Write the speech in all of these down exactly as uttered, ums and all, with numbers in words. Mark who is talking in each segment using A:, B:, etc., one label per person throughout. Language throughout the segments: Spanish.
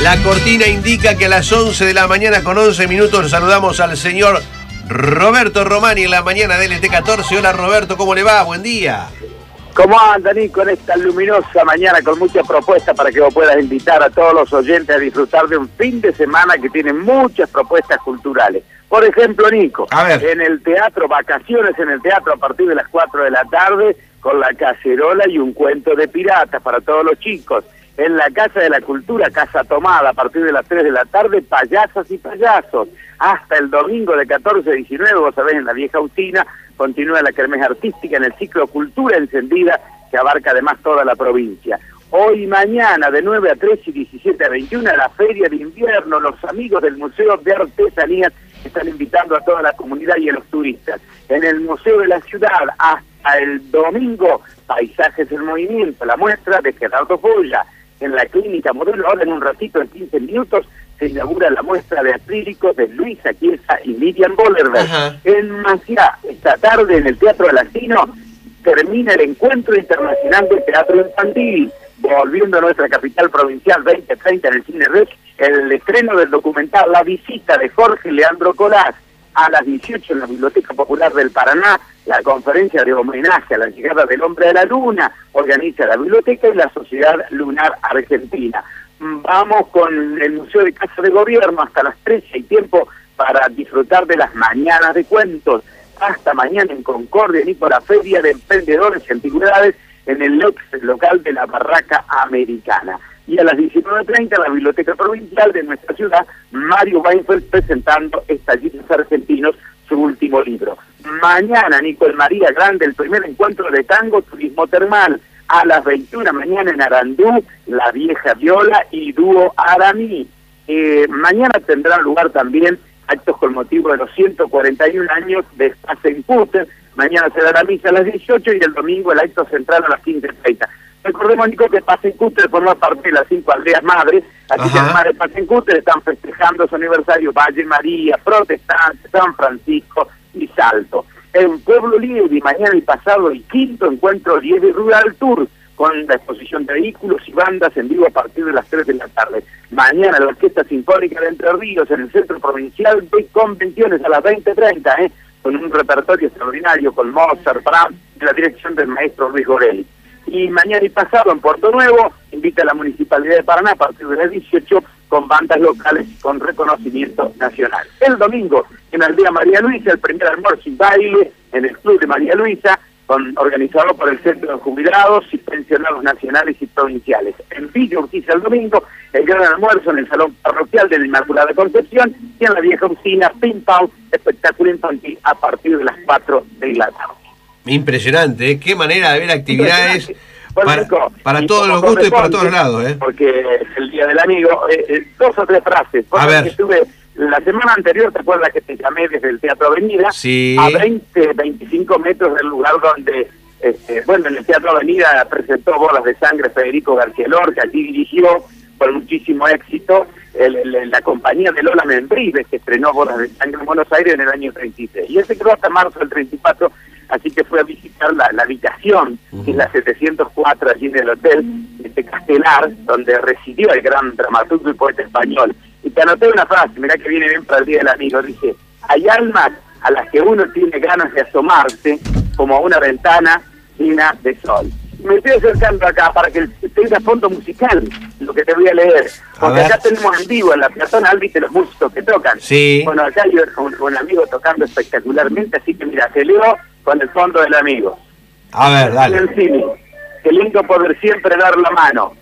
A: La cortina indica que a las once de la mañana con once minutos saludamos al señor Roberto Romani en la mañana de L T catorce. Hola Roberto, ¿cómo le va? Buen día.
B: ¿Cómo anda, Nico, en esta luminosa mañana con muchas propuestas para que vos puedas invitar a todos los oyentes a disfrutar de un fin de semana que tiene muchas propuestas culturales? Por ejemplo, Nico,
A: a ver.
B: en el teatro, vacaciones en el teatro a partir de las cuatro de la tarde con La Cacerola y un cuento de piratas para todos los chicos. En la Casa de la Cultura, Casa Tomada, a partir de las tres de la tarde, payasas y payasos. Hasta el domingo de catorce a diecinueve, vos sabés, en la Vieja Usina, continúa la kermés artística en el ciclo Cultura Encendida, que abarca además toda la provincia. Hoy y mañana, de nueve a tres y diecisiete a veintiuno, la Feria de Invierno, los amigos del Museo de Artesanías están invitando a toda la comunidad y a los turistas. En el Museo de la Ciudad, hasta el domingo, Paisajes en Movimiento, la muestra de Gerardo Folla. En la Clínica Modelo, ahora en un ratito, en quince minutos, se inaugura la muestra de acrílicos de Luisa Chiesa y Miriam Bollerberg.
A: Ajá.
B: En Maciá, esta tarde, en el Teatro Alacino, termina el Encuentro Internacional de Teatro Infantil. Volviendo a nuestra capital provincial veinte treinta en el Cine Rex, el estreno del documental La Visita de Jorge Leandro Colás. A las dieciocho en la Biblioteca Popular del Paraná, la conferencia de homenaje a la llegada del hombre a la luna organiza la biblioteca y la Sociedad Lunar Argentina. Vamos con el Museo de Casa de Gobierno hasta las trece, hay tiempo para disfrutar de las mañanas de cuentos. Hasta mañana en Concordia, ni por la Feria de Emprendedores y Antigüedades en el local de la Barraca Americana. Y a las diecinueve treinta la Biblioteca Provincial de nuestra ciudad, Mario Weinfeld presentando Estallidos Argentinos, su último libro. Mañana, Nico, en María Grande, el primer encuentro de tango, turismo termal. A las veintiuna mañana en Arandú, La Vieja Viola y Dúo Aramí. Eh, mañana tendrán lugar también actos con motivo de los ciento cuarenta y un años de Spasencúter. Mañana será la misa a las dieciocho y el domingo el acto central a las quince treinta. Recordemos, Nico, que Spasencúter forma parte de las cinco aldeas madres, así que las madres de Spasencúter están festejando su aniversario Valle María, Protestante, San Francisco y Salto. En Pueblo Libre, mañana y pasado, el quinto encuentro Lieve Rural Tour, con la exposición de vehículos y bandas en vivo a partir de las tres de la tarde. Mañana la Orquesta Sinfónica de Entre Ríos en el Centro Provincial de Convenciones a las veinte treinta, ¿eh? con un repertorio extraordinario con Mozart, Brahms, de la dirección del maestro Luis Gorelli. Y mañana y pasado en Puerto Nuevo, invita a la Municipalidad de Paraná a partir de las dieciocho con bandas locales con reconocimiento nacional. El domingo, en Aldea María Luisa, el primer almuerzo y baile en el Club de María Luisa, con, organizado por el Centro de Jubilados y Pensionados Nacionales y Provinciales. En Villa Urquiza el domingo, el gran almuerzo en el Salón Parroquial de la Inmaculada Concepción y en la Vieja Usina, Ping Pong, espectáculo infantil a partir de las cuatro de la tarde.
A: Impresionante, ¿eh? Qué manera de ver actividades
B: bueno,
A: para,
B: Nico,
A: para todos los gustos y para todos lados, ¿eh?
B: Porque es el Día del Amigo. Eh, eh, dos o tres frases.
A: A ver.
B: Que estuve la semana anterior, ¿te acuerdas que te llamé desde el Teatro Avenida?
A: Sí.
B: A veinte, veinticinco metros del lugar donde, este, bueno, en el Teatro Avenida presentó Bolas de Sangre Federico García Lorca, allí dirigió con muchísimo éxito el, el, la compañía de Lola Membrives, que estrenó Bolas de Sangre en Buenos Aires en el año treinta y seis. Y él se quedó hasta marzo del treinta y cuatro, así que fue a visitar la, la habitación, uh-huh. que es la setecientos cuatro, allí en el hotel este Castelar, donde residió el gran dramaturgo y poeta español. Y te anoté una frase, mirá que viene bien para el Día del Amigo, dice: hay almas a las que uno tiene ganas de asomarse como a una ventana llena de sol. Me estoy acercando acá para que tenga fondo musical lo que te voy a leer, porque a acá tenemos en vivo en la peatonal, viste los músicos que tocan.
A: Sí.
B: Bueno, acá hay un, un amigo tocando espectacularmente, así que mira, te leo con el fondo del amigo.
A: A ver, dale.
B: Cine. Qué lindo poder siempre dar la mano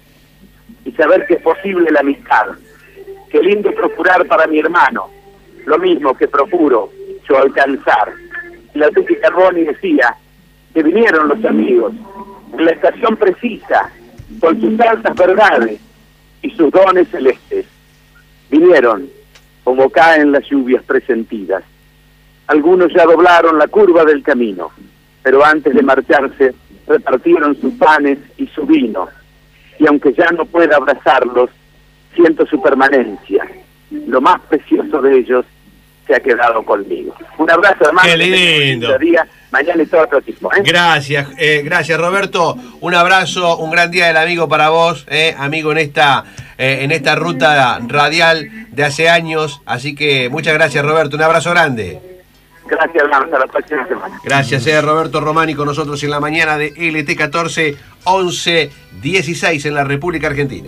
B: y saber que es posible la amistad. Qué lindo procurar para mi hermano lo mismo que procuro yo alcanzar. La Tuki Carboni decía que vinieron los amigos en la estación precisa, con sus altas verdades y sus dones celestes. Vinieron como caen las lluvias presentidas. Algunos ya doblaron la curva del camino, pero antes de marcharse repartieron sus panes y su vino. Y aunque ya no pueda abrazarlos, siento su permanencia. Lo más precioso de ellos se ha quedado conmigo. Un abrazo, hermano.
A: ¡Qué lindo!
B: Día, mañana y todo otro tipo, ¿eh?
A: Gracias, eh, gracias Roberto. Un abrazo, un gran Día del Amigo para vos, eh, amigo en esta... eh, en esta ruta radial de hace años. Así que muchas gracias, Roberto. Un abrazo grande.
B: Gracias, hermano. Hasta la próxima semana.
A: Gracias, eh, Roberto Romani con nosotros en la mañana de L T catorce, once dieciséis en la República Argentina.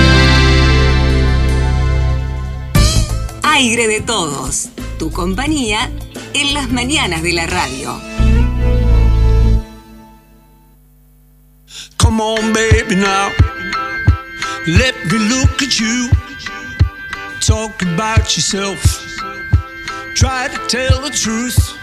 C: Aire de todos, tu compañía en las mañanas de la radio.
D: Come on, baby, now. Let me look at you. Talk about yourself. Try to tell the truth.